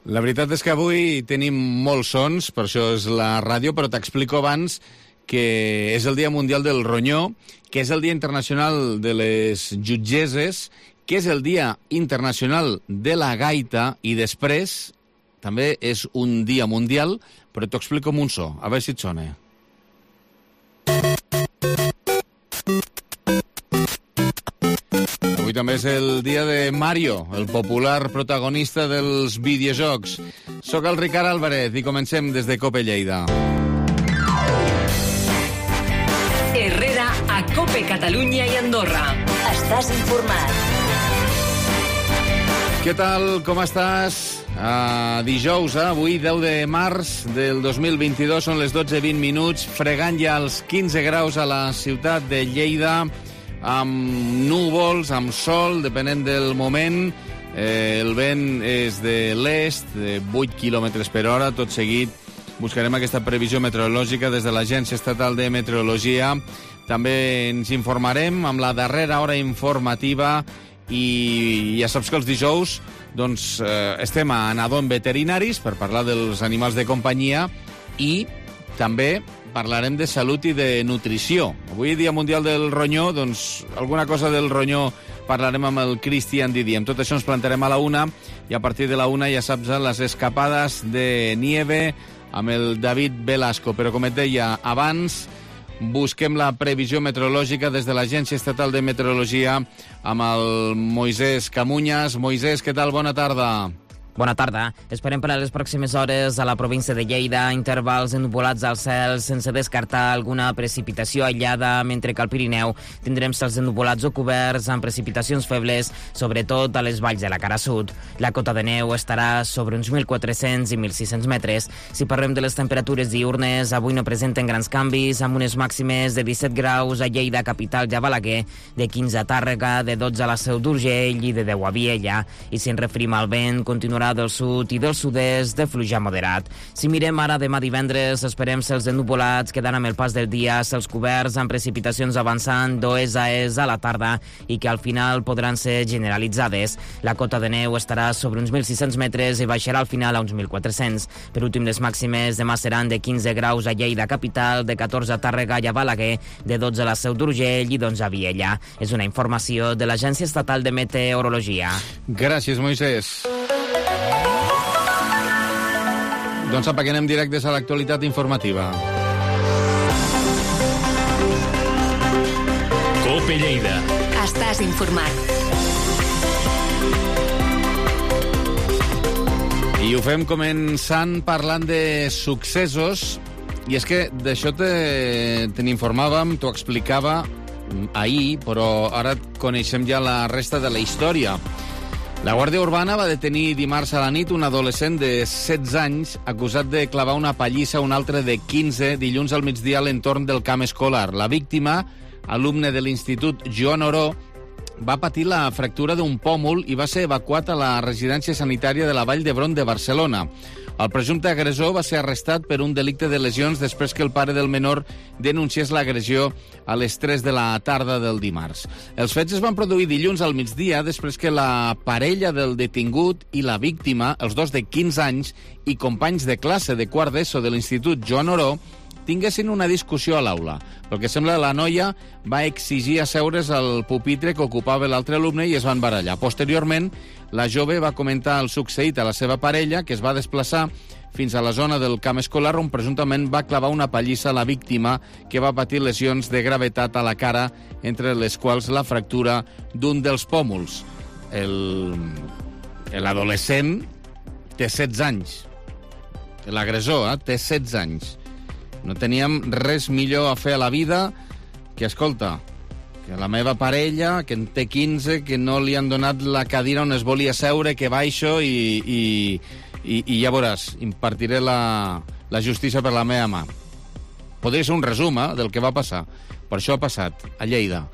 La veritat és que avui tenim molts sons, per això és la ràdio, però t'explico abans que és el Dia Mundial del Ronyó, que és el Dia Internacional de les Jutgeses, que és el Dia Internacional de la Gaita, i després també és un dia mundial, però t'ho explico amb un so, a veure si et sona. Avui també és el dia de Mario, el popular protagonista dels videojocs. Soc el Ricard Álvarez i comencem des de Cope Lleida. Herrera a Cope Catalunya i Andorra. Estàs informat. Què tal, com estàs? Dijous, avui 10 de març del 2022, són les 12:20, fregant ja els 15 graus a la ciutat de Lleida, amb núvols, amb sol, depenent del moment. El vent és de l'est, de 8 km per hora. Tot seguit buscarem aquesta previsió meteorològica des de l'Agència Estatal de Meteorologia. També ens informarem amb la darrera hora informativa i ja saps que els dijous doncs, estem a Nadó en Veterinaris per parlar dels animals de companyia i també parlarem de salut i de nutrició. Avui, Dia Mundial del Ronyó, doncs alguna cosa del ronyó parlarem amb el Cristian Didi. Amb tot això ens plantarem a la 1 i a partir de la 1 ja saps les escapades de nieve amb el David Velasco. Però com et deia abans, busquem la previsió meteorològica des de l'Agència Estatal de Meteorologia amb el Moisés Camuñas. Moisés, què tal? Bona tarda. Bona tarda. Esperem per a les pròximes hores a la província de Lleida intervals ennuvolats al cel sense descartar alguna precipitació aïllada, mentre que al Pirineu tindrem cels ennuvolats o coberts amb precipitacions febles, sobretot a les valls de la cara sud. La cota de neu estarà sobre uns 1.400 i 1.600 metres. Si parlem de les temperatures diurnes, avui no presenten grans canvis, amb unes màximes de 17 graus a Lleida, capital i a Balaguer, de 15 a Tàrrega, de 12 a la Seu d'Urgell i de 10 a Viella. I si ens referim al vent, continuarà del sud i del sud-est de fluix moderat. Si mirem ara demà divendres, esperem cels ennuvolats, quedant amb el pas del dia, cels coberts amb precipitacions avançant d'oest a est a la tarda i que al final podran ser generalitzades. La cota de neu estarà sobre uns 1.600 metres i baixarà al final a uns 1.400. Per últim, les màximes demà seran de 15 graus a Lleida capital, de 14 a Tàrrega i a Balaguer, de 12 a la Seu d'Urgell i d'11 a Viella. És una informació de l'Agència Estatal de Meteorologia. Gràcies, Moisés. Doncs apa, que anem directes a l'actualitat informativa. Cope Lleida. Estàs informat. I ho fem començant parlant de successos, i és que d'això te n'informàvem, t'ho explicava ahir, però ara coneixem ja la resta de la història. La Guàrdia Urbana va detenir dimarts a la nit un adolescent de 16 anys acusat de clavar una pallissa a un altre de 15 dilluns al migdia a l'entorn del camp escolar. La víctima, alumne de l'Institut Joan Oró, va patir la fractura d'un pòmul i va ser evacuat a la residència sanitària de la Vall d'Hebron de Barcelona. El presumpte agressor va ser arrestat per un delicte de lesions després que el pare del menor denunciés l'agressió a les 3 de la tarda del dimarts. Els fets es van produir dilluns al migdia després que la parella del detingut i la víctima, els dos de 15 anys i companys de classe de quart d'ESO de l'Institut Joan Oró, tinguessin una discussió a l'aula. Pel que sembla, la noia va exigir asseure's al pupitre que ocupava l'altre alumne i es van barallar. Posteriorment, la jove va comentar el succeït a la seva parella, que es va desplaçar fins a la zona del camp escolar on presumptament va clavar una pallissa a la víctima, que va patir lesions de gravetat a la cara, entre les quals la fractura d'un dels pòmuls. L'adolescent té 16 anys. L'agressor té 16 anys. No teníem res millor a fer a la vida que, escolta, que la meva parella, que en té 15, que no li han donat la cadira on es volia seure, que baixo i ja veuràs, impartiré la justícia per la meva mà. Podria ser un resum del que va passar. Per això ha passat a Lleida.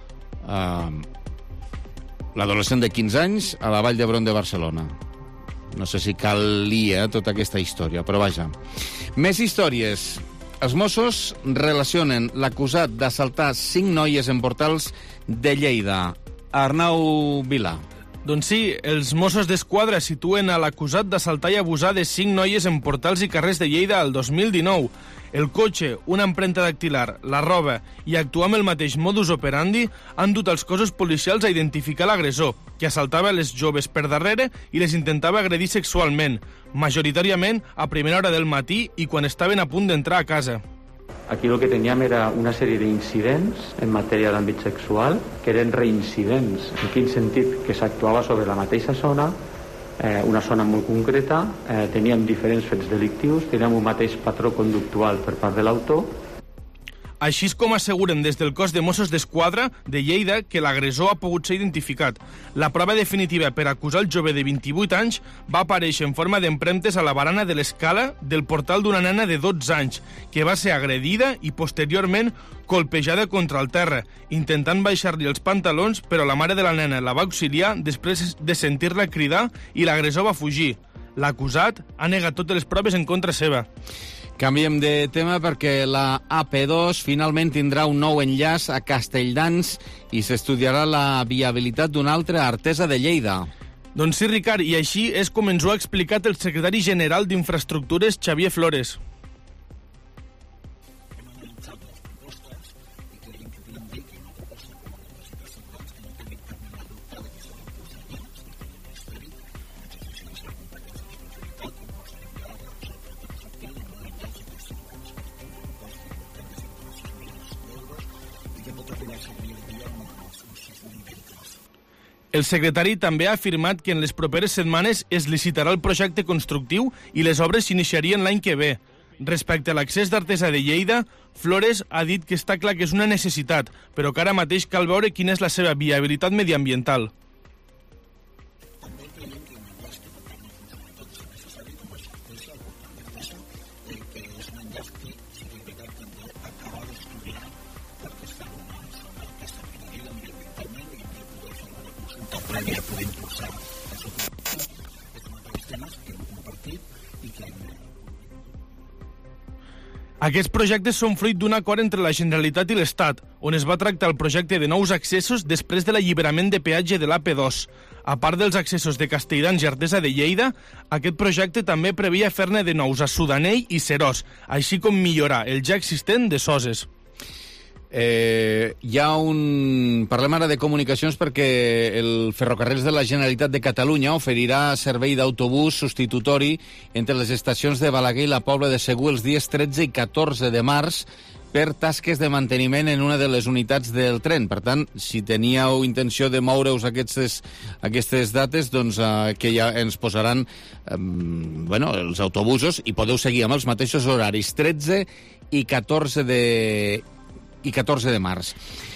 L'adolescent de 15 anys a la Vall d'Hebron de Barcelona. No sé si calia tota aquesta història, però vaja. Més històries. Els Mossos relacionen l'acusat d'assaltar 5 noies en portals de Lleida. Arnau Vilà. Doncs sí, els Mossos d'Esquadra situen a l'acusat d'assaltar i abusar de 5 noies en portals i carrers de Lleida el 2019. El cotxe, una empremta dactilar, la roba i actuar amb el mateix modus operandi han dut els cossos policials a identificar l'agressor, que assaltava les joves per darrere i les intentava agredir sexualment, majoritàriament a primera hora del matí i quan estaven a punt d'entrar a casa. Aquí el que teníem era una sèrie d'incidents en matèria d'àmbit sexual, que eren reincidents. En quin sentit? Que s'actuava sobre la mateixa zona, una zona molt concreta, teníem diferents fets delictius, teníem un mateix patró conductual per part de l'autor. Així és com asseguren des del cos de Mossos d'Esquadra de Lleida que l'agressor ha pogut ser identificat. La prova definitiva per acusar el jove de 28 anys va aparèixer en forma d'empremtes a la barana de l'escala del portal d'una nena de 12 anys, que va ser agredida i posteriorment colpejada contra el terra, intentant baixar-li els pantalons, però la mare de la nena la va auxiliar després de sentir-la cridar i l'agressor va fugir. L'acusat ha negat totes les proves en contra seva. Canviem de tema perquè la AP2 finalment tindrà un nou enllaç a Castelldans i s'estudiarà la viabilitat d'una altra Artesa de Lleida. Doncs sí, Ricard, i així és com ens ho ha explicat el secretari general d'Infraestructures, Xavier Flores. El secretari també ha afirmat que en les properes setmanes es licitarà el projecte constructiu i les obres s'iniciarien l'any que ve. Respecte a l'accés d'Artesa de Lleida, Flores ha dit que està clar que és una necessitat, però que ara mateix cal veure quina és la seva viabilitat mediambiental. Aquests projectes són fruit d'un acord entre la Generalitat i l'Estat, on es va tractar el projecte de nous accessos després de l'alliberament de peatge de l'AP2. A part dels accessos de Castelldans i Artesa de Lleida, aquest projecte també preveia fer-ne de nous a Sudanell i Seròs, així com millorar el ja existent de Soses. Parlem ara de comunicacions perquè el Ferrocarrils de la Generalitat de Catalunya oferirà servei d'autobús substitutori entre les estacions de Balaguer i la Pobla de Segur els dies 13 i 14 de març per tasques de manteniment en una de les unitats del tren. Per tant, si teníeu intenció de moure-us aquestes dates, doncs que ja ens posaran els autobusos i podeu seguir amb els mateixos horaris 13 i 14 de març.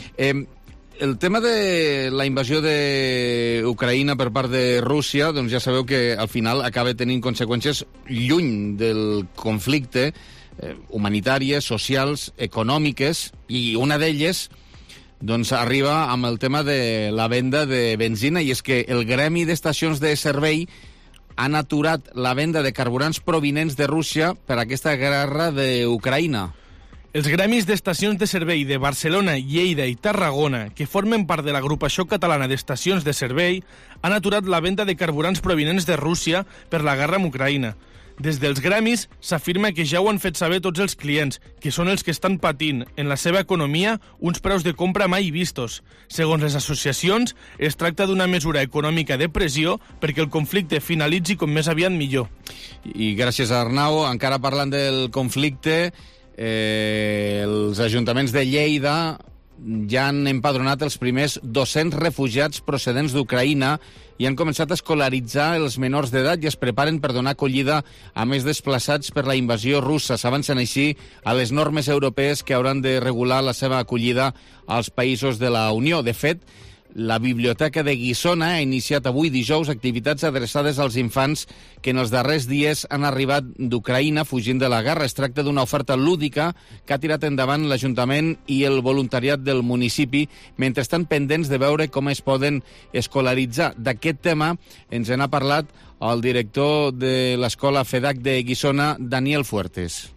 El tema de la invasió d'Ucraïna per part de Rússia, doncs ja sabeu que al final acaba tenint conseqüències lluny del conflicte, humanitàries, socials, econòmiques, i una d'elles doncs arriba amb el tema de la venda de benzina, i és que el gremi d'estacions de servei han aturat la venda de carburants provinents de Rússia per aquesta guerra d'Ucraïna. Els gremis d'estacions de servei de Barcelona, Lleida i Tarragona, que formen part de l'agrupació catalana d'estacions de servei, han aturat la venda de carburants provinents de Rússia per la guerra amb Ucraïna. Des dels gremis s'afirma que ja ho han fet saber tots els clients, que són els que estan patint en la seva economia uns preus de compra mai vistos. Segons les associacions, es tracta d'una mesura econòmica de pressió perquè el conflicte finalitzi com més aviat millor. I gràcies a Arnau, encara parlant del conflicte, els ajuntaments de Lleida ja han empadronat els primers 200 refugiats procedents d'Ucraïna i han començat a escolaritzar els menors d'edat i es preparen per donar acollida a més desplaçats per la invasió russa. S'avancen així a les normes europees que hauran de regular la seva acollida als països de la Unió. De fet, la Biblioteca de Guissona ha iniciat avui dijous activitats adreçades als infants que en els darrers dies han arribat d'Ucraïna fugint de la guerra. Es tracta d'una oferta lúdica que ha tirat endavant l'Ajuntament i el voluntariat del municipi mentre estan pendents de veure com es poden escolaritzar. D'aquest tema ens n'ha parlat el director de l'Escola FEDAC de Guissona, Daniel Fuertes.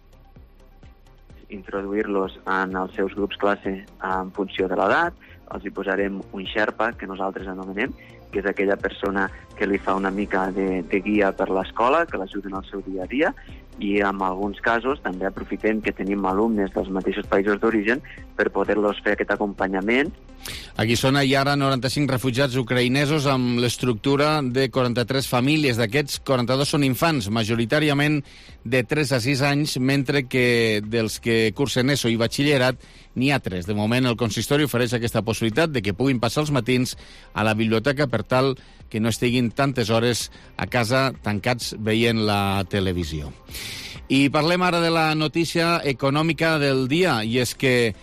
Introduir-los en els seus grups classe en funció de l'edat, els hi posarem un xerpa, que nosaltres anomenem, que és aquella persona que li fa una mica de guia per l'escola, que l'ajuden al seu dia a dia, i en alguns casos també aprofitem que tenim alumnes dels mateixos països d'origen per poder-los fer aquest acompanyament. Aquí són hi ara 95 refugiats ucraïnesos amb l'estructura de 43 famílies. D'aquests, 42 són infants, majoritàriament de 3 a 6 anys, mentre que dels que cursen ESO i batxillerat n'hi ha 3. De moment, el consistori ofereix aquesta possibilitat de que puguin passar els matins a la biblioteca per tal que no estiguin tantes hores a casa tancats veient la televisió. I parlem ara de la notícia econòmica del dia, i és que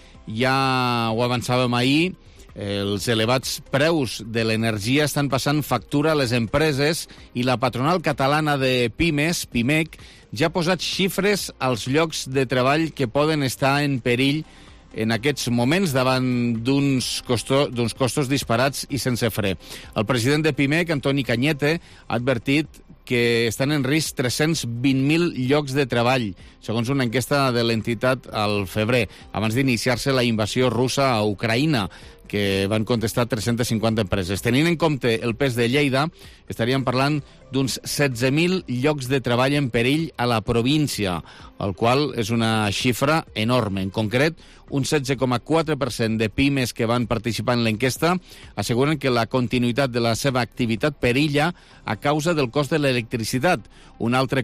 ja ho avançàvem ahir, els elevats preus de l'energia estan passant factura a les empreses i la patronal catalana de pimes, PIMEC, ja ha posat xifres als llocs de treball que poden estar en perill en aquests moments davant d'uns costos disparats i sense fre. El president de PIMEC, Antoni Cañete, ha advertit que estan en risc 320.000 llocs de treball, segons una enquesta de l'entitat al febrer, abans d'iniciar-se la invasió russa a Ucraïna, que van contestar 350 empreses. Tenint en compte el pes de Lleida, estaríem parlant d'uns 16.000 llocs de treball en perill a la província, el qual és una xifra enorme. En concret, un 16,4% de pimes que van participar en l'enquesta asseguren que la continuïtat de la seva activitat perilla a causa del cost de l'electricitat. Un altre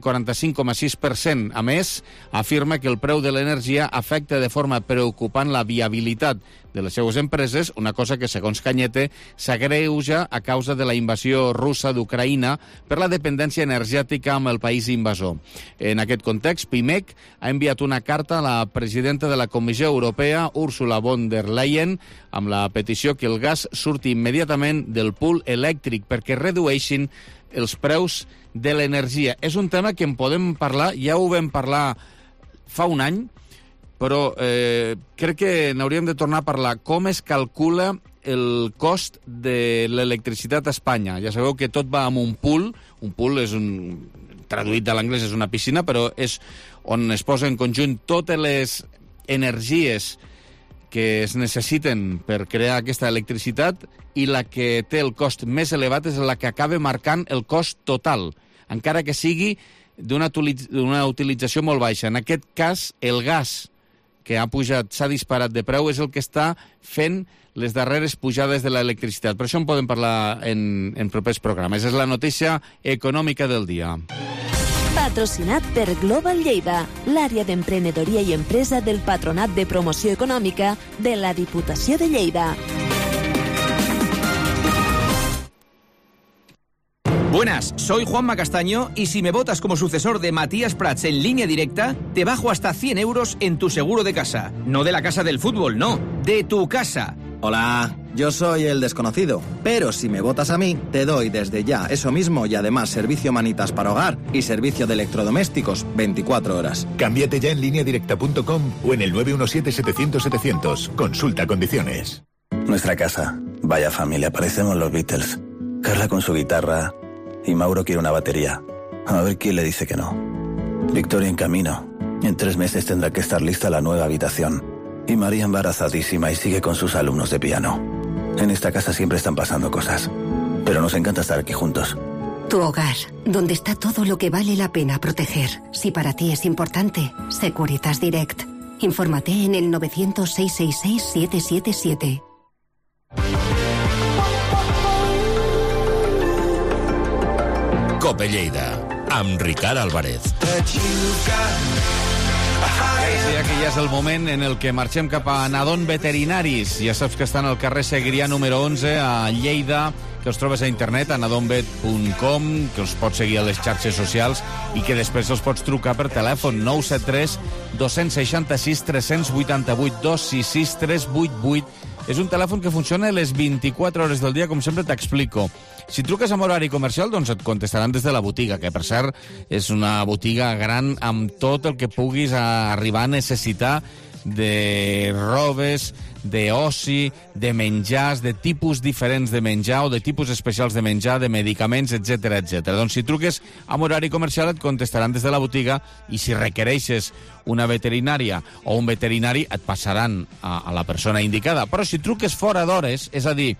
45,6%, a més, afirma que el preu de l'energia afecta de forma preocupant la viabilitat de les seues empreses, una cosa que, segons Cañete, s'agreuja a causa de la invasió russa d'Ucraïna per la dependència energètica amb el país invasor. En aquest context, PIMEC ha enviat una carta a la presidenta de la Comissió Europea, Ursula von der Leyen, amb la petició que el gas surti immediatament del pool elèctric perquè redueixin els preus de l'energia. És un tema que en podem parlar, ja ho vam parlar fa un any, però crec que n'hauríem de tornar a parlar. Com es calcula el cost de l'electricitat a Espanya? Ja sabeu que tot va amb un pool. Un pool és traduït de l'anglès és una piscina, però és on es posa en conjunt totes les energies que es necessiten per crear aquesta electricitat, i la que té el cost més elevat és la que acaba marcant el cost total, encara que sigui d'una utilització molt baixa. En aquest cas, el gas, que ha pujat, s'ha disparat de preu, és el que està fent les darreres pujades de l'electricitat. Per això en podem parlar en propers programes. És la notícia econòmica del dia. Patrocinat per Global Lleida, l'àrea d'emprenedoria i empresa del Patronat de Promoció Econòmica de la Diputació de Lleida. Buenas, soy Juanma Castaño y si me votas como sucesor de Matías Prats en Línea Directa, te bajo hasta 100 euros en tu seguro de casa. No de la casa del fútbol, no, de tu casa. Hola, yo soy el desconocido, pero si me votas a mí, te doy desde ya eso mismo y además servicio manitas para hogar y servicio de electrodomésticos 24 horas. Cámbiate ya en lineadirecta.com o en el 917-700-700. Consulta condiciones. Nuestra casa. Vaya familia, parecemos los Beatles. Carla con su guitarra y Mauro quiere una batería. A ver quién le dice que no. Victoria en camino. En 3 meses tendrá que estar lista la nueva habitación. Y María embarazadísima y sigue con sus alumnos de piano. En esta casa siempre están pasando cosas. Pero nos encanta estar aquí juntos. Tu hogar, donde está todo lo que vale la pena proteger. Si para ti es importante, Securitas Direct. Infórmate en el 900-666-777. Cope Lleida, amb Ricard Álvarez. Ja que ja és el moment en el que marxem cap a Nadon Veterinaris. Ja saps que estan al carrer Segrià número 11 a Lleida, que els trobes a internet a nadonvet.com, que els pots seguir a les xarxes socials i que després els pots trucar per telèfon 973 266 388 266 388. És un telèfon que funciona a les 24 hores del dia, com sempre t'explico. Si truques amb horari comercial, doncs et contestaran des de la botiga, que per cert és una botiga gran amb tot el que puguis arribar a necessitar de robes, d'oci, de menjars, de tipus diferents de menjar o de tipus especials de menjar, de medicaments, etc etc. Doncs si truques amb horari comercial et contestaran des de la botiga, i si requereixes una veterinària o un veterinari et passaran a la persona indicada. Però si truques fora d'hores, és a dir,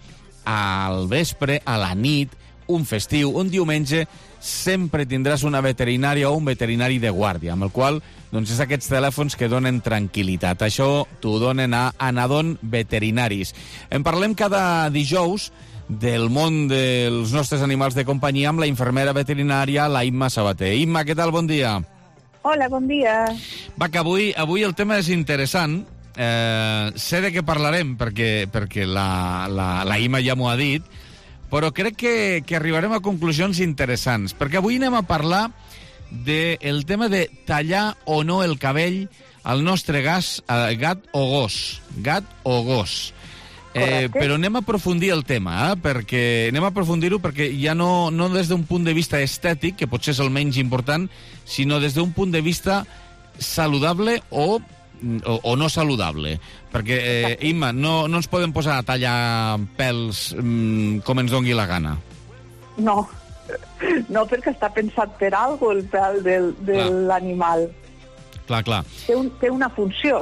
al vespre, a la nit, un festiu, un diumenge, sempre tindràs una veterinària o un veterinari de guàrdia, amb el qual doncs, és aquests telèfons que donen tranquil·litat. Això t'ho donen a Anadon Veterinaris. En parlem cada dijous del món dels nostres animals de companyia amb la infermera veterinària, la Imma Sabater. Imma, què tal? Bon dia. Hola, bon dia. Va, que avui el tema és interessant. Sé de què parlarem, perquè la Imma ja m'ho ha dit, però crec que arribarem a conclusions interessants, perquè avui anem a parlar del tema de tallar o no el cabell al nostre gat o gos. Gat o gos. Però anem a aprofundir el tema, anem a aprofundir-ho perquè ja no des d'un punt de vista estètic, que potser és el menys important, sinó des d'un punt de vista saludable o no saludable. Perquè, Imma, no ens podem posar a tallar pèls com ens dongui la gana. No, perquè està pensat per alguna cosa el pèl de l'animal. Clar. Té una funció.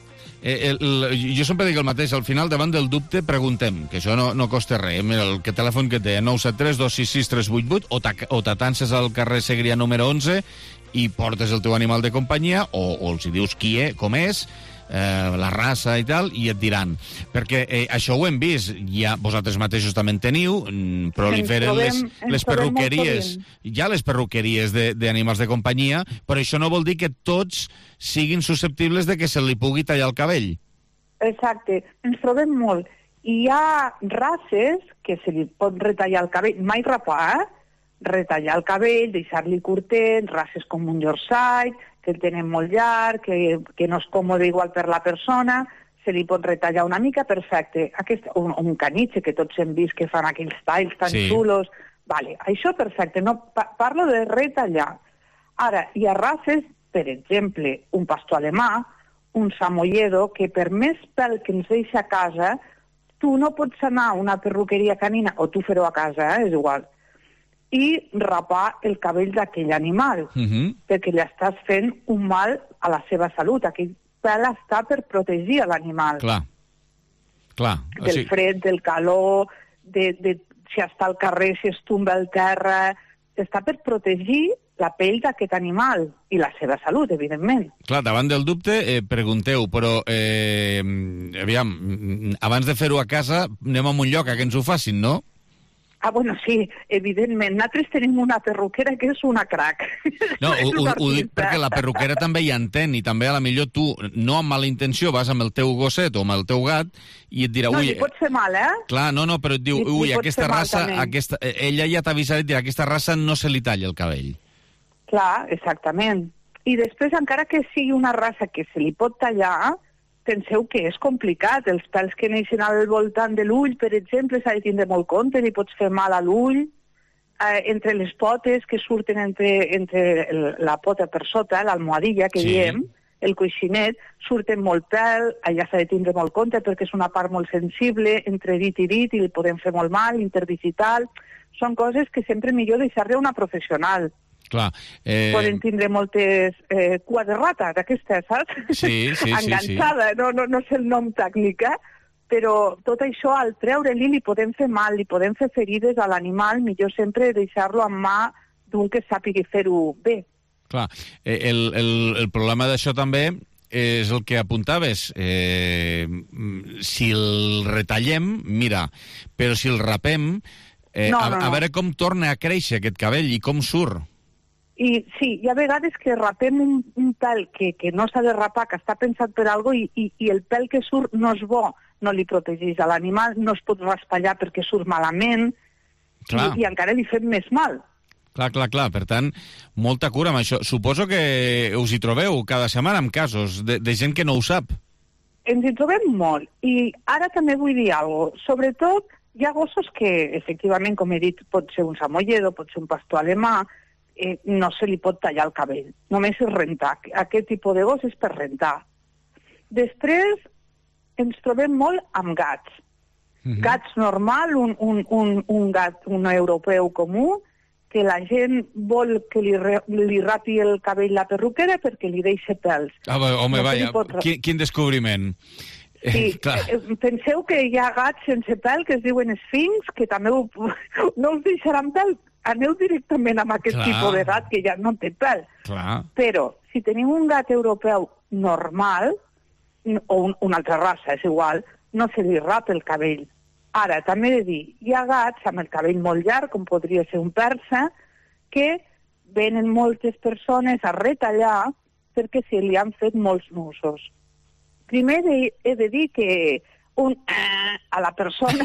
Jo sempre dic el mateix, al final, davant del dubte, preguntem, que això no costa res. Mira, el telèfon que té, 973 266 388, o t'atances al carrer Segrià número 11 i portes el teu animal de companyia, o els dius qui és, com és, la raça i tal, i et diran. Perquè això ho hem vist, ja vosaltres mateixos també en teniu, proliferen les perruqueries, hi ha les perruqueries d'animals de companyia, però això no vol dir que tots siguin susceptibles de que se li pugui tallar el cabell. Exacte, ens trobem molt. Hi ha races que se li pot retallar el cabell, mai rapar, retallar el cabell, deixar-li curtet, races com un Yorkshire, que el tenen molt llarg, que no és còmode igual per la persona, se li pot retallar una mica, perfecte. Un canitxe, que tots hem vist que fan aquells talls tan xulos. Vale, això perfecte, no parlo de retallar. Ara, hi ha races, per exemple, un pastor alemà, un samoyedo, que per més pèl que ens deixa a casa, tu no pots anar a una perruqueria canina, o tu fer-ho a casa, és igual, i rapar el cabell d'aquell animal, perquè li estàs fent un mal a la seva salut. Aquell pèl està per protegir l'animal. Clar. Del fred, del calor, de si està al carrer, si es tomba al terra... Està per protegir la pell d'aquest animal i la seva salut, evidentment. Clar, davant del dubte, pregunteu, però, aviam, abans de fer-ho a casa, anem a un lloc a que ens ho facin, no? Bueno, sí, evidentment. Nosaltres tenim una perruquera que és una crac. No, ho dic perquè la perruquera també hi entén, i també a la millor tu, no amb mala intenció, vas amb el teu gosset o amb el teu gat i et dirà... No, li pot fer mal, Clar, no, però et diu, aquesta raça... Ella ja t'ha avisat i et dirà, aquesta raça no se li talla el cabell. Clar, exactament. I després, encara que sigui una raça que se li pot tallar... Penseu que és complicat. Els pèls que neixen al voltant de l'ull, per exemple, s'ha de tindre molt compte, li pots fer mal a l'ull, entre les potes que surten entre la pota per sota, l'almohadilla que diem, el coixinet, surten molt pèl, allà s'ha de tindre molt compte perquè és una part molt sensible, entre dit i dit, i li podem fer molt mal, interdigital. Són coses que sempre millor deixar-li a una professional. Clar. Poden tindre moltes cua de rata, d'aquestes, saps? Sí. Enganxada, no sé el nom tècnic, però tot això, al treure-li, li podem fer mal, li podem fer ferides a l'animal, millor sempre deixar-lo en mà d'un que sàpigui fer-ho bé. Clar. El problema d'això també és el que apuntaves. Si el retallem, mira, però si el rapem, a veure com torna a créixer aquest cabell i com surt. I sí, hi ha vegades que rapem un pèl que no s'ha de rapar, que està pensat per alguna cosa, i el pèl que surt no és bo, no li protegeix a l'animal, no es pot raspallar perquè surt malament, i encara li fem més mal. Clar. Per tant, molta cura amb això. Suposo que us hi trobeu cada setmana amb casos de gent que no ho sap. Ens hi trobem molt. I ara també vull dir alguna cosa. Sobretot, hi ha gossos que, efectivament, com he dit, pot ser un samoyedo, pot ser un pastor alemà, no se li pot tallar el cabell. Només és rentar. Aquest tipus de gos és per rentar. Després ens trobem molt amb gats. Gats normal, un gat, un europeu comú, que la gent vol que li rapi el cabell la perruquera perquè li deixa pèls. Home, quin descobriment. Sí, penseu que hi ha gats sense pèl que es diuen esfinx, que també no us deixaran pèl. Aneu directament amb aquest tipus de gat que ja no té pèl. Clar. Però si tenim un gat europeu normal, o una altra raça, és igual, no se li rapa el cabell. Ara, també he de dir, hi ha gats amb el cabell molt llarg, com podria ser un persa, que venen moltes persones a retallar perquè se li han fet molts nusos. Primer he de dir que a la persona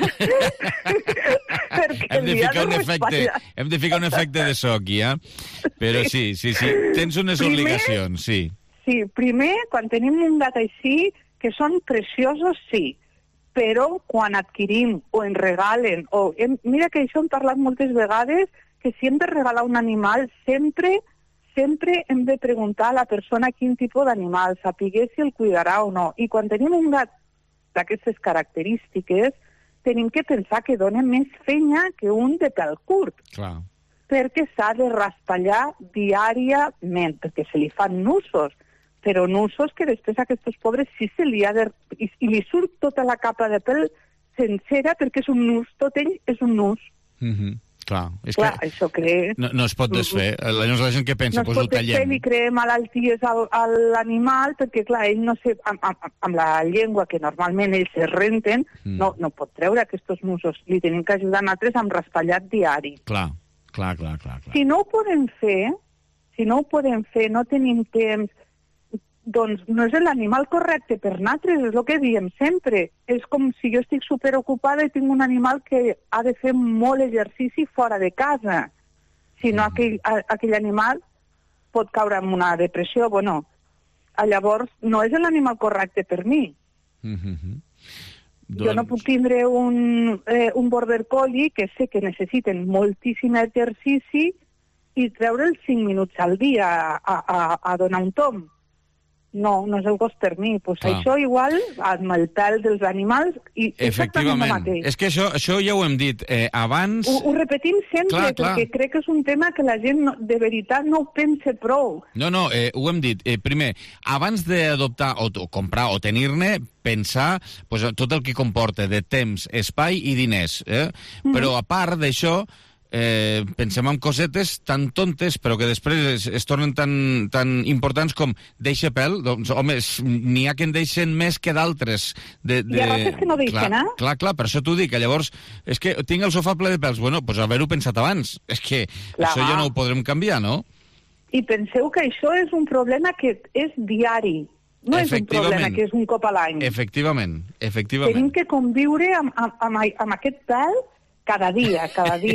hem de ficar un efecte de so aquí, però sí, tens unes obligacions, sí. Sí, primer, quan tenim un gat així, que són preciosos, sí, però quan adquirim o ens regalen, mira que això hem parlat moltes vegades, que si hem de regalar un animal, sempre hem de preguntar a la persona quin tipus d'animal, sapiguer si el cuidarà o no. I quan tenim un gat d'aquestes característiques, tenim que pensar que dona més fenya que un de pèl curt. Clar. Perquè s'ha de raspallar diàriament, perquè se li fan nusos, però nusos que després a aquests pobres sí se li ha de... I li surt tota la capa de pèl sencera perquè és un nus, tot ell és un nus. Clar, és clar, que això crea... no es pot desfer. Llavors la gent què pensa? No es pot desfer, li crea malalties a l'animal, perquè clar, ell no sé, amb la llengua que normalment ells es renten, no pot treure aquests nusos. Li tenim que ajudar a nosaltres amb raspallat diari. Clar. Si no ho podem fer, no tenim temps, doncs no és l'animal correcte per nosaltres, és el que diem sempre. És com si jo estic superocupada i tinc un animal que ha de fer molt exercici fora de casa. Si no, aquell animal pot caure en una depressió. Bueno, llavors no és l'animal correcte per mi. Jo no puc tindre un border collie que sé que necessiten moltíssim exercici i treure'ls 5 minuts al dia a donar un tomb. No és el gos per mi. Pues això igual amb el pèl dels animals i exactament el mateix. És que això ja ho hem dit abans... Ho repetim sempre, perquè crec que és un tema que la gent de veritat no ho pensa prou. No, ho hem dit. Primer, abans d'adoptar o comprar o tenir-ne, pensar tot el que comporta de temps, espai i diners. Però a part d'això, pensem en cosetes tan tontes però que després es tornen tan importants com deixa pèl. Doncs, home, n'hi ha que en deixen més que d'altres. Hi ha races que no deixen, Clar, per això t'ho dic, que llavors és que tinc el sofà ple de pèls. Bueno, doncs haver-ho pensat abans. És que això ja no ho podrem canviar, no? I penseu que això és un problema que és diari. No és un problema que és un cop a l'any. Efectivament. Tenim que conviure amb aquest pèl cada dia.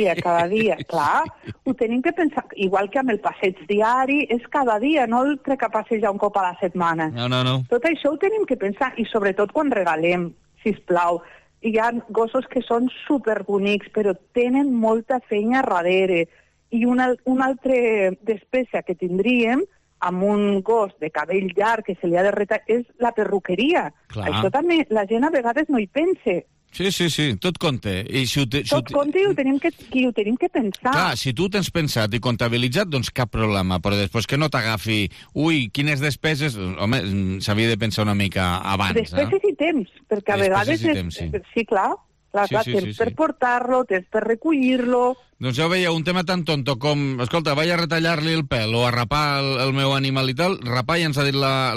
Clar, ho tenim que pensar, igual que amb el passeig diari, és cada dia, no el trec a passejar un cop a la setmana. No. Tot això ho tenim que pensar, i sobretot quan regalem, sisplau. Hi ha gossos que són superbonics, però tenen molta fenya darrere. I una altra despesa que tindríem amb un gos de cabell llarg que se li ha de retallar és la perruqueria. Clar. Això també la gent a vegades no hi pensa. Sí, tot compta. Tot compta i ho tenim que pensar. Clar, si tu tens pensat i comptabilitzat, doncs cap problema, però després que no t'agafi quines despeses... Home, s'havia de pensar una mica abans. Despeses i temps, perquè a vegades... Sí, clar, temps per portar-lo, temps per recollir-lo... Doncs ja ho veia, un tema tan tonto com, escolta, vaig a retallar-li el pèl o a rapar el meu animal i tal, rapar ja ens ha dit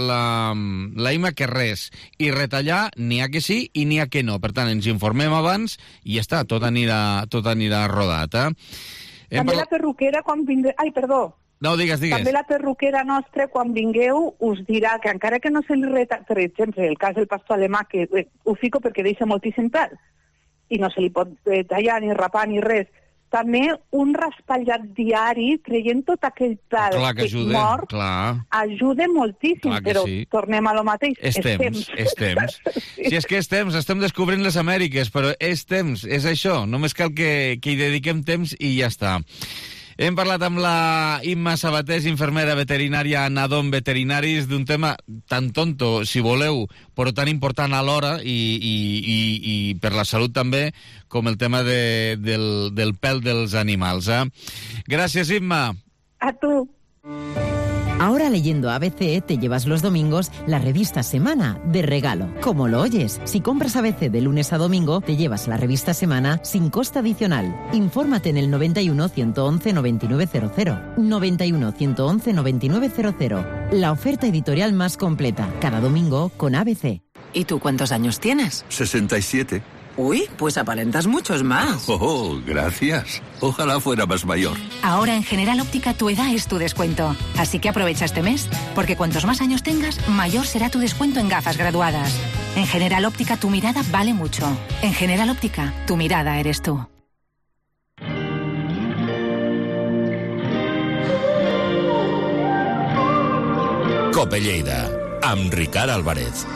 la Ima que res, i retallar n'hi ha que sí i n'hi ha que no. Per tant, ens informem abans i ja està, tot anirà rodat. També la perruquera quan vindrà... Ai, perdó. No, digues. També la perruquera nostra, quan vingueu, us dirà que encara que no se li retalla... Per exemple, el cas del pastor alemà, que ho fico perquè deixa moltíssim pèl, i no se li pot tallar ni rapar ni res. També un raspallat diari, traient tot aquell pèl mort, ajuda moltíssim, però tornem a lo mateix. És temps. Si és que és temps, estem descobrint les Amèriques, però és temps, és això. Només cal que hi dediquem temps i ja està. Hem parlat amb la Imma Sabatés, infermera veterinària a Nadon Veterinaris, d'un tema tan tonto, si voleu, però tan important alhora i per la salut també, com el tema del pèl dels animals. Gràcies, Imma. A tu. Ahora Ahora leyendo ABC te llevas los domingos la revista Semana de regalo. Como lo oyes, si compras ABC de lunes a domingo, te llevas la revista Semana sin coste adicional. Infórmate en el 91 111 9900. 91 111 9900. La oferta editorial más completa, cada domingo con ABC. ¿Y tú cuántos años tienes? 67. Uy, pues aparentas muchos más. Oh, gracias. Ojalá fuera más mayor. Ahora en General Óptica tu edad es tu descuento. Así que aprovecha este mes, porque cuantos más años tengas, mayor será tu descuento en gafas graduadas. En General Óptica tu mirada vale mucho. En General Óptica, tu mirada eres tú. Cope Lleida, amb Ricard Álvarez.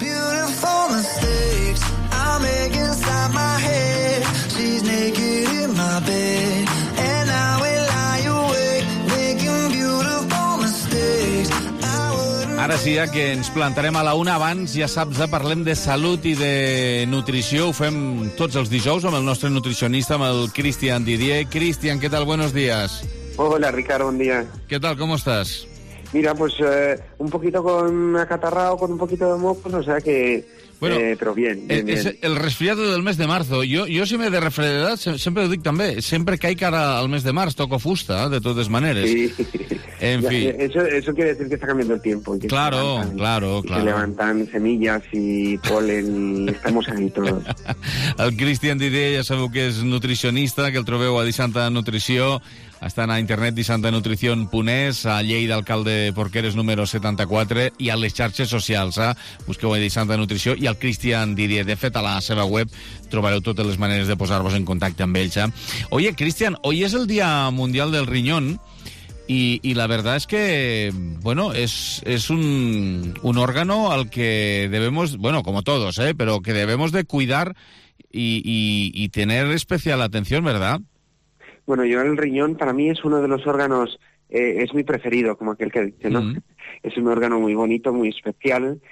Ara sí, ja que ens plantarem a la una, abans, ja saps, parlem de salut i de nutrició. Ho fem tots els dijous amb el nostre nutricionista, amb el Cristian Didier. Cristian, ¿qué tal? Buenos días. Hola, Ricardo, buen día. ¿Qué tal? ¿Cómo estás? Mira, pues un poquito con acatarrado, con un poquito de mocos, o sea que... Bueno, però bien, bien, bien. És el resfriado del mes de marzo. Jo si m'he de refredat, sempre ho dic també, sempre caic ara al mes de març, toco fusta, de totes maneres. Sí. En fin. Eso quiere decir que está cambiando el tiempo. Que claro. Se levantan semillas y polen y estamos ahí todos. El Cristian Didier, ja sabeu que és nutricionista, que el trobeu a Dissanta Nutrició, estan a internet dissantanutricion.es, a Lleida, alcalde Porqueres número 74, i a les xarxes socials, busqueu a Dissanta Nutrició i al Cristian Didier. De fet, a la seva web trobareu totes les maneres de posar-vos en contacte amb ells. Oye, Cristian, hoy es el Día Mundial del Riñón y la verdad es que, bueno, es un órgano al que debemos, bueno, como todos, pero que debemos de cuidar y tener especial atención, ¿verdad? Bueno, yo el riñón para mí es uno de los órganos, es mi preferido, como aquel que dice, ¿no? Es un órgano muy bonito, muy especial.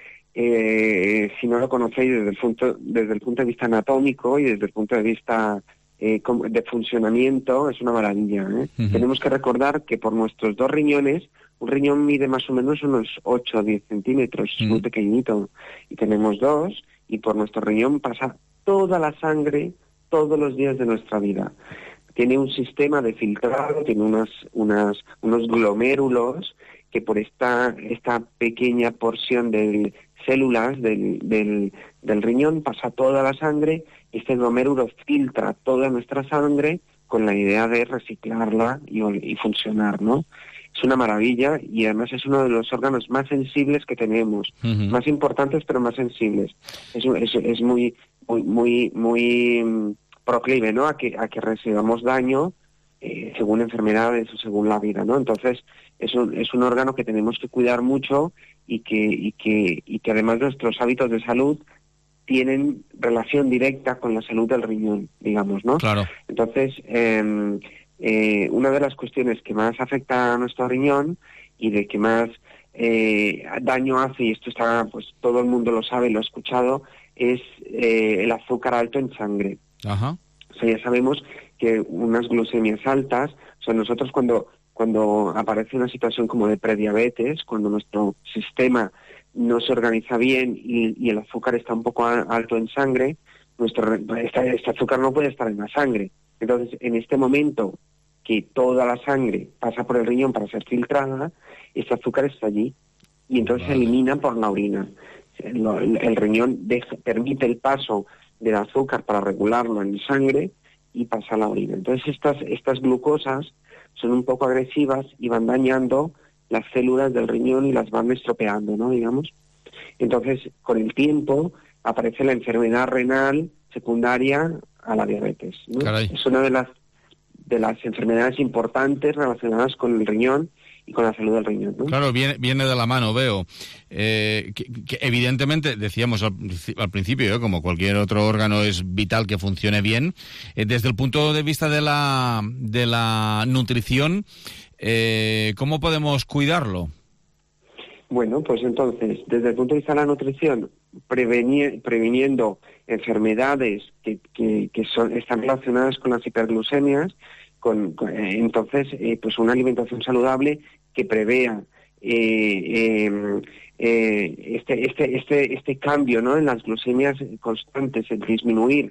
Si no lo conocéis desde el punto de vista anatómico y desde el punto de vista de funcionamiento, es una maravilla. Tenemos que recordar que por nuestros dos riñones, un riñón mide más o menos unos 8 o 10 centímetros, es muy pequeñito, y tenemos dos, y por nuestro riñón pasa toda la sangre todos los días de nuestra vida. Tiene un sistema de filtrado, tiene unos glomérulos que por esta pequeña porción de células del riñón pasa toda la sangre, y este glomérulo filtra toda nuestra sangre con la idea de reciclarla y funcionar, ¿no? Es una maravilla y además es uno de los órganos más sensibles que tenemos, más importantes pero más sensibles. Es muy proclive, ¿no? a que recibamos daño según enfermedades o según la vida, ¿no? Entonces es un órgano que tenemos que cuidar mucho y que además nuestros hábitos de salud tienen relación directa con la salud del riñón, digamos, ¿no? Claro. Entonces una de las cuestiones que más afecta a nuestro riñón y de que más daño hace, y esto está, pues todo el mundo lo sabe, lo ha escuchado, es el azúcar alto en sangre. Ajá. O sea, ya sabemos que unas glucemias altas, o sea, nosotros cuando aparece una situación como de prediabetes, cuando nuestro sistema no se organiza bien y el azúcar está un poco alto en sangre, este azúcar no puede estar en la sangre. Entonces, en este momento que toda la sangre pasa por el riñón para ser filtrada, este azúcar está allí y entonces se elimina por la orina. El riñón permite el paso del azúcar para regularlo en sangre y pasa a la orina. Entonces estas glucosas son un poco agresivas y van dañando las células del riñón y las van estropeando, ¿no? Digamos. Entonces, con el tiempo aparece la enfermedad renal secundaria a la diabetes, ¿no? Es una de las enfermedades importantes relacionadas con el riñón y con la salud del riñón, ¿no? Claro, viene de la mano, veo. Que evidentemente, decíamos al principio, como cualquier otro órgano es vital que funcione bien. Desde el punto de vista de la nutrición, ¿cómo podemos cuidarlo? Bueno, pues entonces, desde el punto de vista de la nutrición, previniendo enfermedades que están relacionadas con las hiperglucemias, entonces, pues una alimentación saludable que prevea este cambio, ¿no?, en las glucemias constantes, el disminuir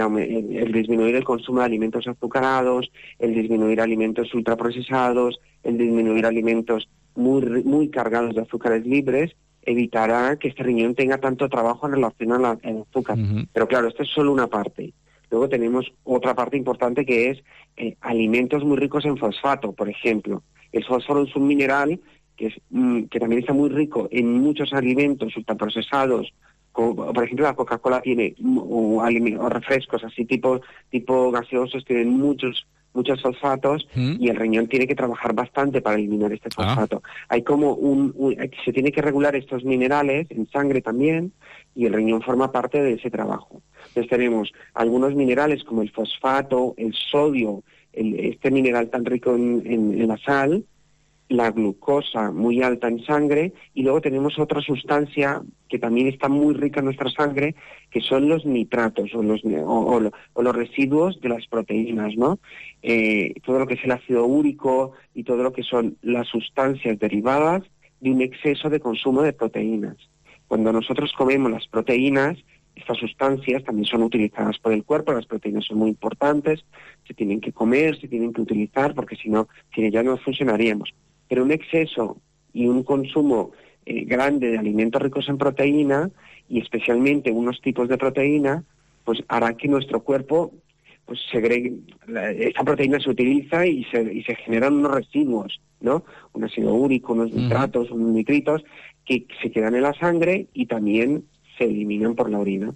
el consumo de alimentos azucarados, el disminuir alimentos ultraprocesados, el disminuir alimentos muy cargados de azúcares libres, evitará que este riñón tenga tanto trabajo en relación al azúcar. Pero claro, esto es solo una parte. Luego tenemos otra parte importante que es alimentos muy ricos en fosfato, por ejemplo. El fósforo es un mineral que también está muy rico en muchos alimentos ultraprocesados, como por ejemplo la Coca-Cola tiene, o refrescos así tipo gaseosos, tienen muchos fosfatos, y el riñón tiene que trabajar bastante para eliminar este fosfato. Hay como se tiene que regular estos minerales en sangre también, y el riñón forma parte de ese trabajo. Entonces tenemos algunos minerales como el fosfato, el sodio, este mineral tan rico en la sal, la glucosa muy alta en sangre, y luego tenemos otra sustancia que también está muy rica en nuestra sangre, que son los nitratos o los residuos de las proteínas, ¿no? Todo lo que es el ácido úrico y todo lo que son las sustancias derivadas de un exceso de consumo de proteínas. Cuando nosotros comemos las proteínas, estas sustancias también son utilizadas por el cuerpo. Las proteínas son muy importantes, se tienen que comer, se tienen que utilizar, porque si no, ya no funcionaríamos. Pero un exceso y un consumo grande de alimentos ricos en proteína, y especialmente unos tipos de proteína, pues hará que nuestro cuerpo pues segregue, esta proteína se utiliza y se generan unos residuos, ¿no? Un ácido úrico, unos nitratos, unos nitritos, que se quedan en la sangre y también se eliminan por la orina.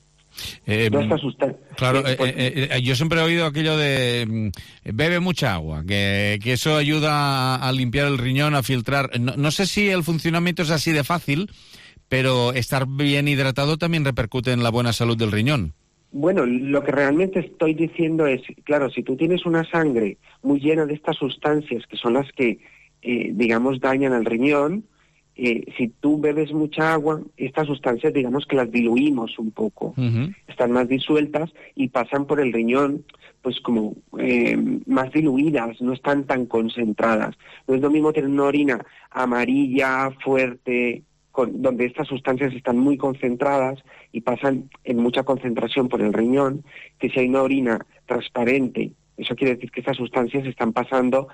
Claro, yo siempre he oído aquello de bebe mucha agua, que eso ayuda a limpiar el riñón, a filtrar. No sé si el funcionamiento es así de fácil, pero estar bien hidratado también repercute en la buena salud del riñón. Bueno, lo que realmente estoy diciendo es, claro, si tú tienes una sangre muy llena de estas sustancias que son las que, digamos, dañan al riñón, si tú bebes mucha agua, estas sustancias, digamos que las diluimos un poco, están más disueltas y pasan por el riñón, pues como más diluidas, no están tan concentradas. No es lo mismo tener una orina amarilla, fuerte, donde estas sustancias están muy concentradas y pasan en mucha concentración por el riñón, que si hay una orina transparente, eso quiere decir que estas sustancias están pasando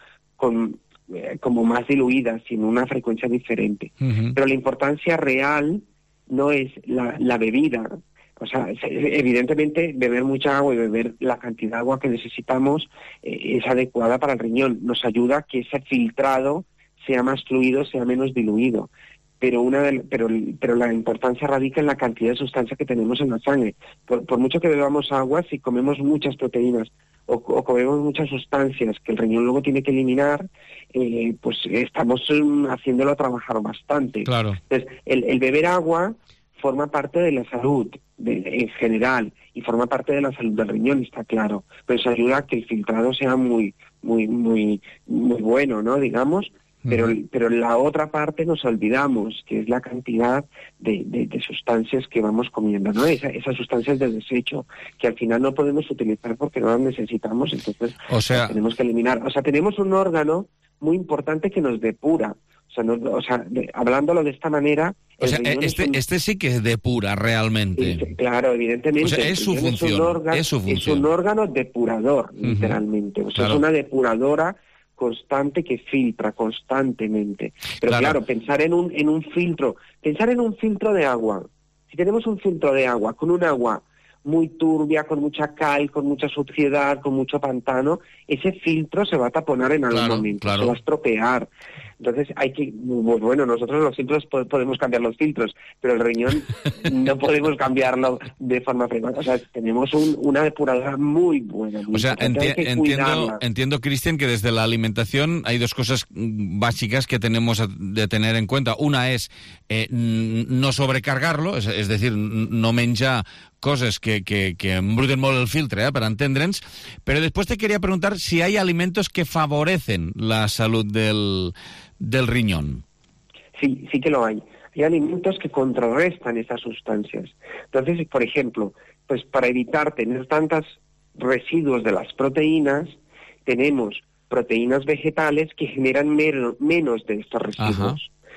como más diluidas y en una frecuencia diferente. Pero la importancia real no es la bebida. O sea, evidentemente beber mucha agua y beber la cantidad de agua que necesitamos es adecuada para el riñón. Nos ayuda a que ese filtrado sea más fluido, sea menos diluido. Pero la importancia radica en la cantidad de sustancia que tenemos en la sangre. Por mucho que bebamos agua, si comemos muchas proteínas o comemos muchas sustancias que el riñón luego tiene que eliminar, pues estamos haciéndolo trabajar bastante. Claro. Entonces, el beber agua forma parte de la salud en general, y forma parte de la salud del riñón, está claro. Pero eso ayuda a que el filtrado sea muy bueno, ¿no? Digamos. Pero la otra parte nos olvidamos, que es la cantidad de sustancias que vamos comiendo, ¿no? Esas sustancias de desecho que al final no podemos utilizar porque no las necesitamos, entonces las tenemos que eliminar. O sea, tenemos un órgano muy importante que nos depura. Hablándolo de esta manera... O sea, este sí que depura realmente. Claro, evidentemente. O sea, es su función. Es un órgano depurador, literalmente. O sea, claro. Es una depuradora constante que filtra constantemente. Pero claro, pensar en un filtro de agua. Si tenemos un filtro de agua con un agua muy turbia, con mucha cal, con mucha suciedad, con mucho pantano, ese filtro se va a taponar en algún momento, se va a estropear. Entonces nosotros los filtros podemos cambiar los filtros, pero el riñón no podemos cambiarlo de forma frecuente. O sea, tenemos una depuradora muy buena. O sea, entiendo, Cristian, que desde la alimentación hay dos cosas básicas que tenemos de tener en cuenta. Una es no sobrecargarlo, es decir, no menjar coses que embruten molt el filtre, per entendre'ns, però després te quería preguntar si hay alimentos que favorecen la salud del riñón. Sí que lo hay. Hay alimentos que contrarrestan esas sustancias. Entonces, por ejemplo, pues para evitar tener tantos residuos de las proteínas, tenemos proteínas vegetales que generan menos de estos residuos.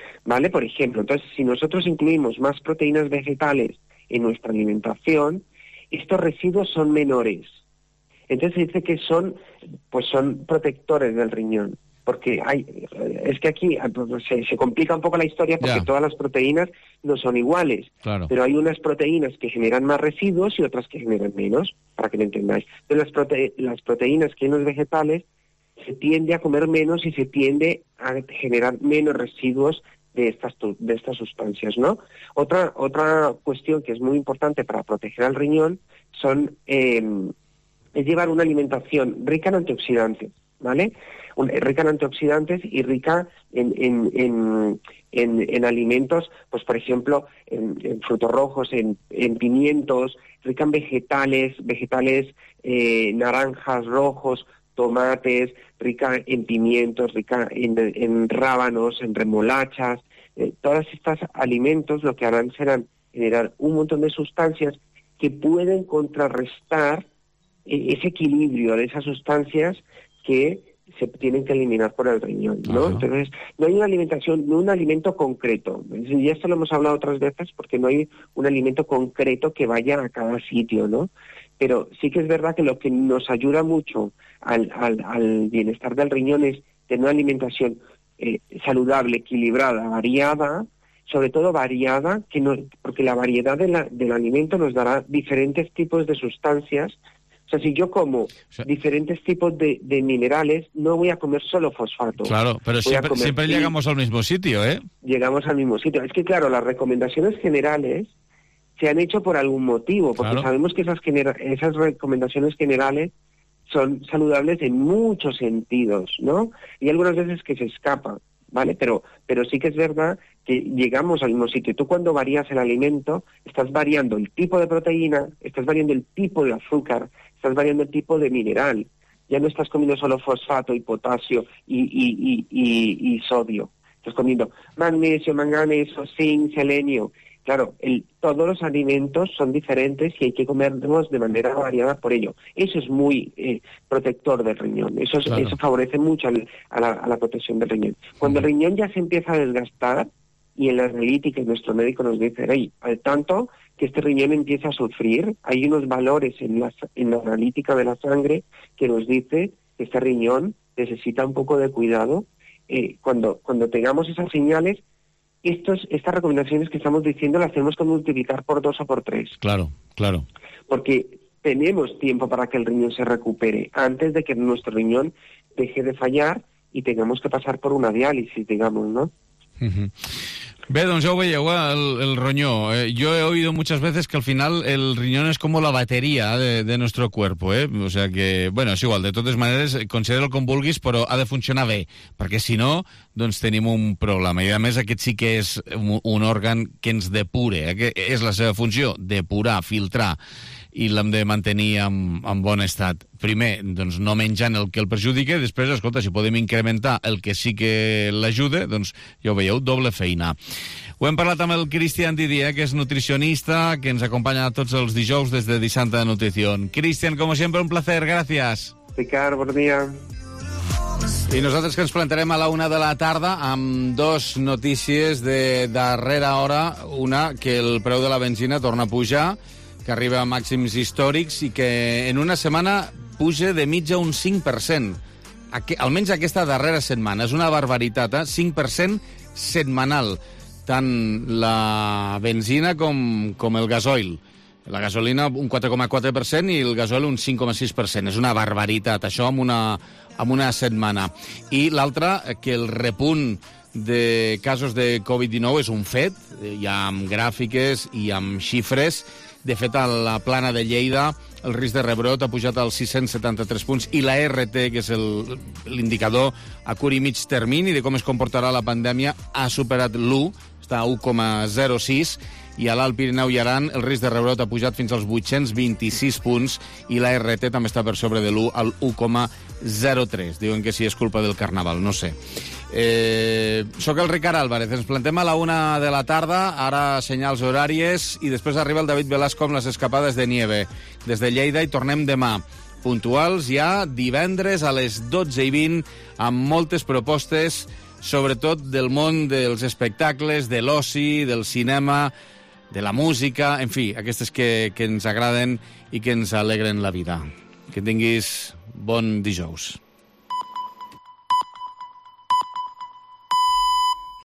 ¿vale? Por ejemplo, entonces, si nosotros incluimos más proteínas vegetales en nuestra alimentación, estos residuos son menores. Entonces se dice que son protectores del riñón. Porque es que aquí se complica un poco la historia porque todas las proteínas no son iguales. Claro. Pero hay unas proteínas que generan más residuos y otras que generan menos, para que lo entendáis. Entonces las proteínas que en los vegetales se tiende a comer menos y se tiende a generar menos residuos de estas sustancias, ¿no? Otra cuestión que es muy importante para proteger al riñón es llevar una alimentación rica en antioxidantes, ¿vale? Rica en antioxidantes y rica en alimentos, pues por ejemplo, en frutos rojos, en pimientos, rica en vegetales, naranjas, rojos, tomates, rica en pimientos, rica en rábanos, en remolachas. Todos estos alimentos lo que harán serán generar un montón de sustancias que pueden contrarrestar ese equilibrio de esas sustancias que se tienen que eliminar por el riñón, ¿no? Ajá. Entonces, no hay una alimentación, no un alimento concreto. Y esto lo hemos hablado otras veces porque no hay un alimento concreto que vaya a cada sitio, ¿no? Pero sí que es verdad que lo que nos ayuda mucho al bienestar del riñón es tener una alimentación saludable, equilibrada, variada, sobre todo variada, porque la variedad del alimento nos dará diferentes tipos de sustancias. O sea, si yo como diferentes tipos de minerales, no voy a comer solo fosfato. Claro, pero siempre llegamos al mismo sitio, ¿eh? Llegamos al mismo sitio. Es que, claro, las recomendaciones generales se han hecho por algún motivo, porque sabemos que esas recomendaciones generales son saludables en muchos sentidos, ¿no? Y algunas veces que se escapan, ¿vale? Pero sí que es verdad que llegamos al mismo sitio. Tú cuando varías el alimento, estás variando el tipo de proteína, estás variando el tipo de azúcar, estás variando el tipo de mineral. Ya no estás comiendo solo fosfato y potasio y sodio. Estás comiendo magnesio, manganeso, zinc, selenio. Claro, todos los alimentos son diferentes y hay que comerlos de manera variada por ello. Eso es muy protector del riñón. Eso favorece mucho a la protección del riñón. Cuando el riñón ya se empieza a desgastar, y en la analítica nuestro médico nos dice, al tanto que este riñón empieza a sufrir, hay unos valores en la analítica de la sangre que nos dice que este riñón necesita un poco de cuidado. Cuando tengamos esas señales, estas recomendaciones que estamos diciendo las tenemos que multiplicar por 2 o por 3. Claro. Porque tenemos tiempo para que el riñón se recupere antes de que nuestro riñón deje de fallar y tengamos que pasar por una diálisis, digamos, ¿no? Bé, doncs ja ho veieu, el ronyó. Yo he oído muchas veces que al final el riñón es como la batería de nuestro cuerpo, ¿eh? O sea que, bueno, és igual, de totes maneres, considera-lo com vulguis, però ha de funcionar bé, perquè si no, doncs tenim un problema. I a més aquest sí que és un òrgan que ens depure, que és la seva funció, depurar, filtrar, i l'hem de mantenir en bon estat. Primer, doncs no menjant el que el perjudica, i després, escolta, si podem incrementar el que sí que l'ajuda, doncs ja ho veieu, doble feina. Ho hem parlat amb el Cristian Didier, que és nutricionista, que ens acompanya tots els dijous des de Disanta Nutrición. Cristian, como siempre, un placer, gracias. Ricard, bon dia. I nosaltres que ens plantarem a la 1 de la tarda amb 2 notícies de darrera hora. Una, que el preu de la benzina torna a pujar, que arriba a màxims històrics i que en una setmana puja de mitja un 5%. Almenys aquesta darrera setmana. És una barbaritat, 5% setmanal. Tant la benzina com el gasoil. La gasolina un 4,4% i el gasoil un 5,6%. És una barbaritat, això amb una setmana. I l'altra, que el repunt de casos de Covid-19 és un fet, ja amb gràfiques i amb xifres. De fet, a la plana de Lleida el risc de rebrot ha pujat als 673 punts i la RT, que és l'indicador a curt i mig termini de com es comportarà la pandèmia, ha superat l'1, està a 1,06, i a l'Alt Pirineu i Aran el risc de rebrot ha pujat fins als 826 punts i la RT també està per sobre de l'1, al 1,03. Diuen que sí, és culpa del Carnaval, no sé. Soc el Ricard Álvarez, ens plantem a la 1 de la tarda, ara senyals horàries, i després arriba el David Velasco amb les escapades de nieve des de Lleida, i tornem demà puntuals ja divendres a les 12:20 amb moltes propostes sobretot del món dels espectacles, de l'oci, del cinema, de la música, en fi, aquestes que ens agraden i que ens alegren la vida. Que tinguis bon dijous.